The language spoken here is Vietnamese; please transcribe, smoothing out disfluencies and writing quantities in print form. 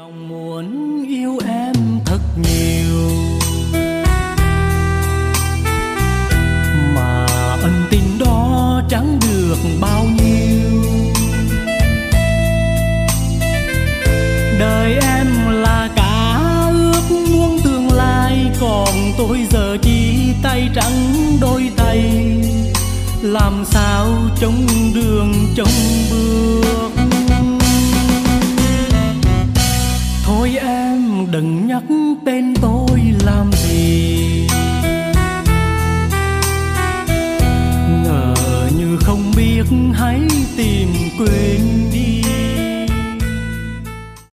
Lòng muốn yêu em thật nhiều mà ân tình đó chẳng được bao nhiêu. Đời em là cả ước muốn tương lai, còn tôi giờ chỉ tay trắng đôi tay, làm sao trông đường trông bước. Thôi em đừng nhắc tên tôi